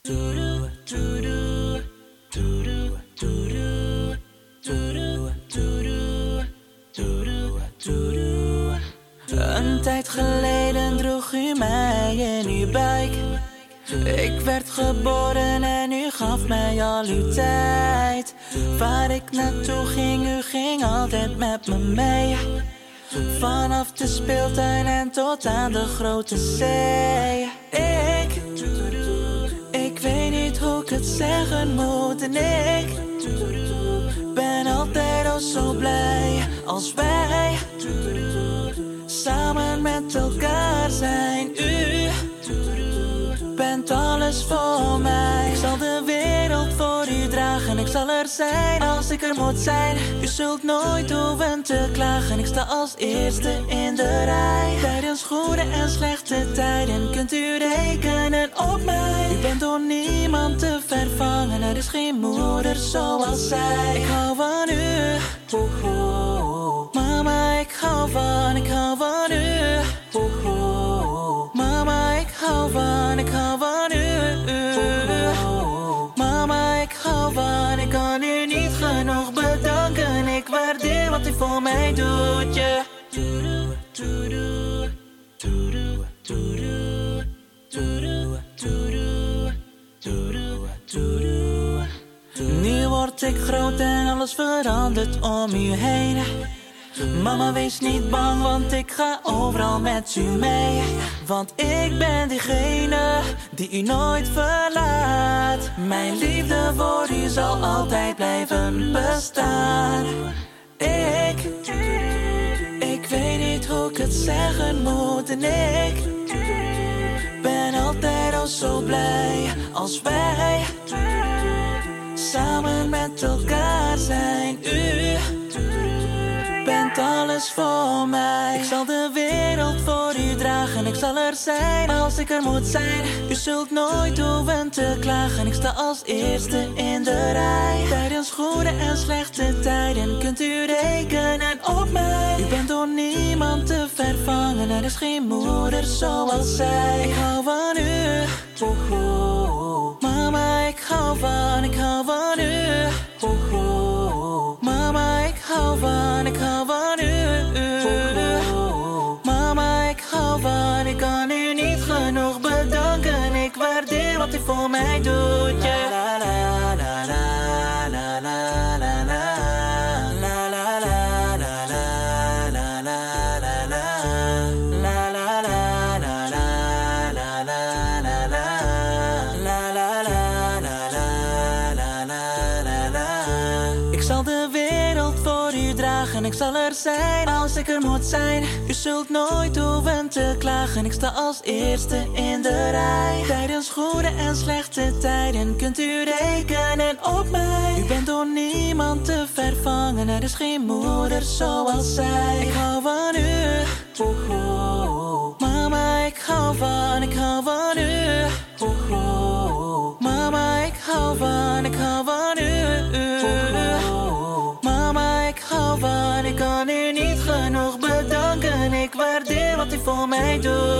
Een tijd geleden droeg u mij in uw buik. Ik werd geboren en u gaf mij al uw tijd. Waar ik naartoe ging, u ging altijd met me mee. Vanaf de speeltuin en tot aan de grote zee. Ik weet niet hoe ik het zeggen moet. En ik ben altijd al zo blij als wij samen met elkaar zijn. U bent alles voor mij. Ik zal de wereld voor u dragen. Ik zal er zijn als ik er moet zijn. U zult nooit hoeven te klagen. Ik sta als eerste in de rij. Tijdens goede en slechte tijden kunt u rekenen op mij. U bent door niemand te vervangen. Er is geen moeder zoals zij. Ik hou van u. Mama, ik hou van u. Mama, ik hou van u. Mama, ik hou van, ik kan u niet genoeg bedanken. Ik waardeer wat u voor mij doet, yeah. Nu word ik groot en alles verandert om u heen. Mama, wees niet bang, want ik ga overal met u mee. Want ik ben diegene die u nooit verlaat. Mijn liefde voor u zal altijd blijven bestaan. Ik weet niet hoe ik het zeggen moet. En ik ben altijd al zo blij als wij samen met elkaar zijn. U bent alles voor mij. Ik zal de wereld voor u dragen. Ik zal er zijn als ik er moet zijn. U zult nooit hoeven te klagen. Ik sta als eerste in de rij. Tijdens goede en slechte tijden kunt u rekenen op mij. U bent door niemand te vervangen. Er is geen moeder zoals zij. Ik hou van u. Mama, ik hou van u. Mama, ik hou van u. Mama, ik hou van, ik kan u niet genoeg bedanken. Ik waardeer wat u voor mij doet, yeah. La la la la la la la la. La la la la la la la la la. La la la la la la la la la. La la la la la la la la. Ik zal de wereld voor u dragen. Ik zal er zijn als ik er moet zijn. U zult nooit hoeven te klagen. Ik sta als eerste in de rij. Tijdens goede en slechte tijden kunt u rekenen op mij. U bent door niemand te vervangen. Er is geen moeder zoals zij. Ik hou van u. Mama, ik hou van u. Mama, ik hou van u. Mama, ik hou van, ik kan u niet genoeg bedanken. Ik waardeer wat u voor mij doet.